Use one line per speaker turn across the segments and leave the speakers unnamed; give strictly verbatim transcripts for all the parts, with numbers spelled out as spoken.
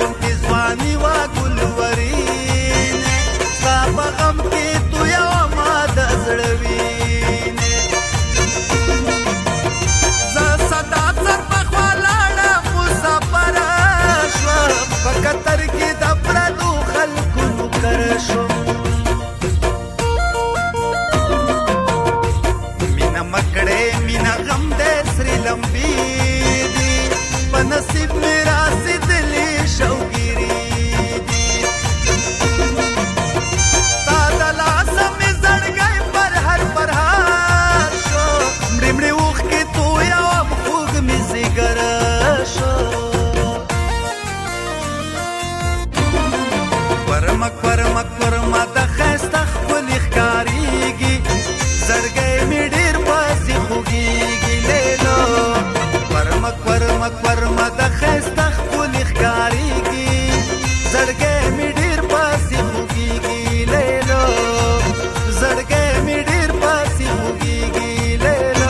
کوم کې ځواني وا ګلورینې ستا په غم کې تویومه د زړه وینې زه ستا سر په خوا لاړم مسافره شوم په قطر کې د پردو خلکو نوکره شوم مینه مکړې مینه غم دې سرې لمبي دي په نصیب مې راسېدلې شوګیري دي تا د لاسه مې زړګی پر هر پرهار شو مړې مړې اوښکې تویوم خوږ مې ځیګره شو ورمک ورمک ورمه د ښایسته ښکلي ښکارېږي زړګی مې ډېر پسې خوږېږي لیلو ورمک ورمک ورمه د ښایسته ښکلي ښکارېږي زړګی مې ډېر پسې خوږېږي لیلو زړګی مې ډېر پسې خوږېږي لیلو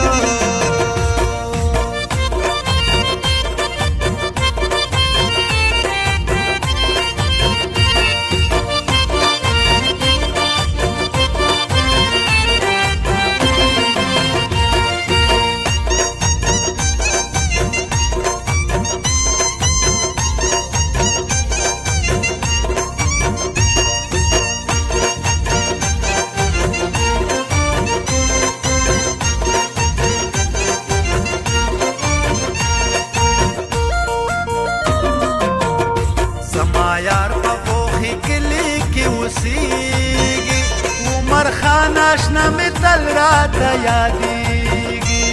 زما یار په غوښې کلي کې اوسېږي عمر خان اشنا مې تل راته یادېږي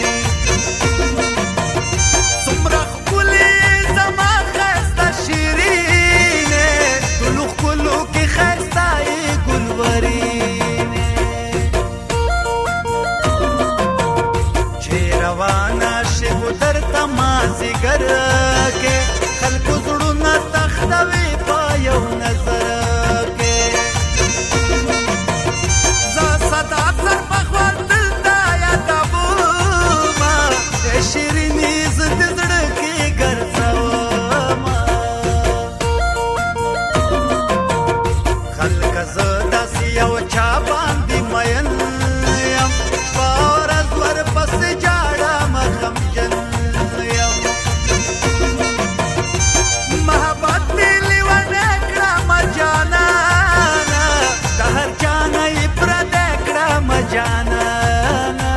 څومره ښکلې زما ښایسته شیرینې ټولو ښکلو کې ښایسته یې ګلورینې چې روانه شي ګودر ته مازدیګر کې خلکو زړونه تختوي په یو نظر کې زه ستا سر په خوا دلته یادومه ای شیرینې زه د زړه کې ګرځومه خلکه زه داسې یو چا باندې مین یم شپه ورځ ورپسې جاړم غمجن یم محبت دې لیونی کړم جانانه د هر جانه یې پردی کړم جانانه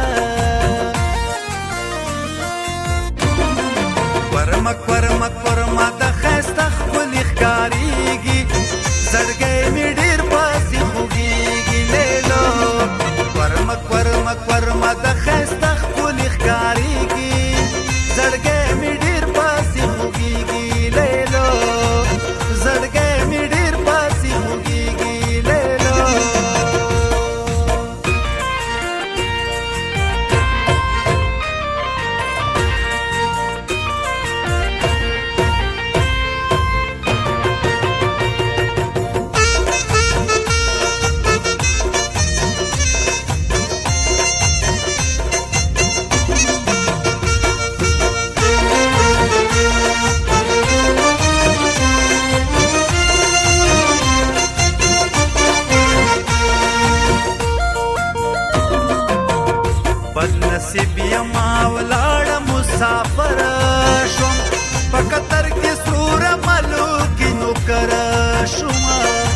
ورمک ورمک ورمه د ښایسته ښکلي ښکارېږي زړګی مې ډېر پسې خوږېږي لیلو ورمک ورمک ورمه د ښایسته ښکلي ښکارېږي زړګی مې ډېر پسې خوږېږي لیلو زړګی مې ډېر پسې خوږېږي لیلو بد نصیب یما ولاړه مسافر شوم په قطر کې سور ملوکي نوکر شوم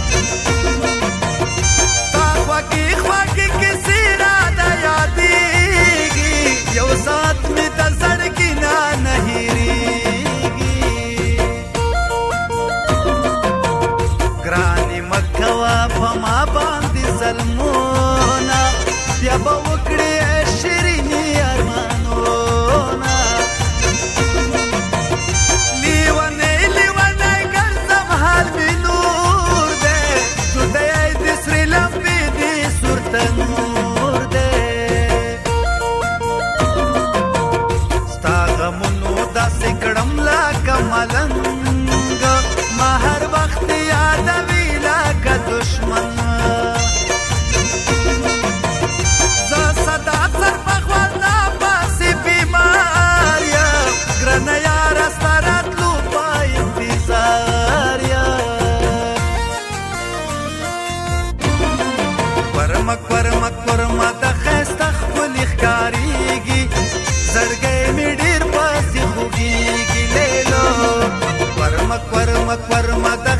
ستا خوږې خوږې کیسې راته یادېږي یو ساعت مې د زړګي نه نه هېرېږي ګرانې مه کوه په ما باندې ظلمونه بیا به وکړې شیرینې ارمانونه لیونی لیونی ګرځم حال مې نور دی جدی د سرې لمبې دې سور تنور دی ستا غمونو داسې کړم لکه ملنګ ما هر وخت یادوي لکه دشمن زه ښکاریږي زړګی مې ډېر پسې خوږیږي لیلو ورمک ورمک ورمک